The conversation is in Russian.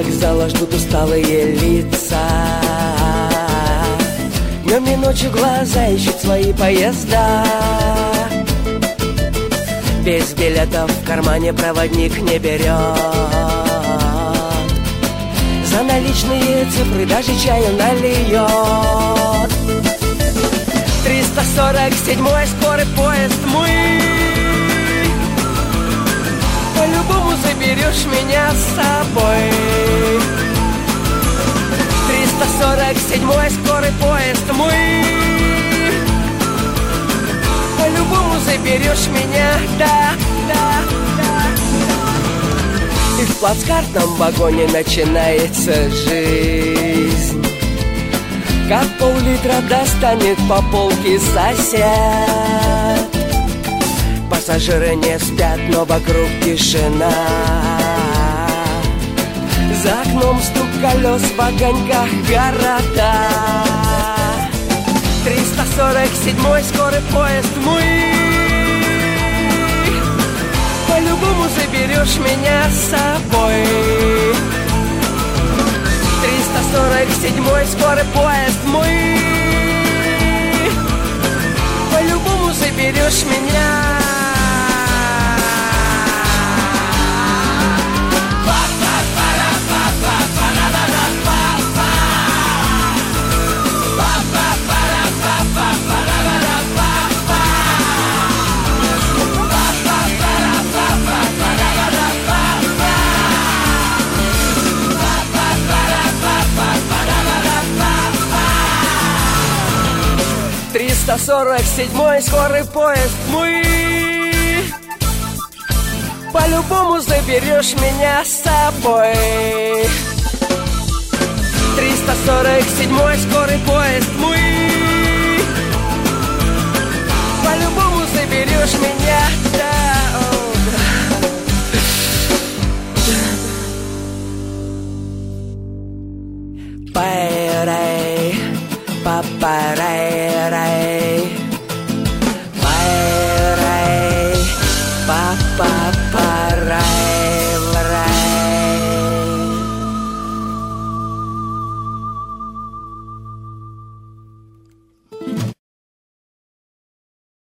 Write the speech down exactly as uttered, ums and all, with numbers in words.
вокзала ждут усталые лица. Днем и ночью глаза ищут свои поезда. Без билетов в кармане проводник не берет. За наличные цифры даже чаю нальет. Триста сорок седьмой скорый поезд мой. По-любому заберешь меня с собой. Триста сорок седьмой скорый поезд мой. По-любому заберешь меня, да, да, да. И в плацкартном вагоне начинается жизнь. Как пол-литра достанет по полке сосед. Пассажиры не спят, но вокруг тишина. За окном стук колес в огоньках города. Триста сорок седьмой скорый поезд мой. По-любому заберешь меня с собой. Триста сорок седьмой скорый поезд мой. По-любому заберешь меня. Триста сорок седьмой скорый поезд мой. По-любому заберешь меня с собой. Триста сорок седьмой скорый поезд мой. По-любому заберешь меня, да, о, да. Пай-рай, па-па-рай-рай.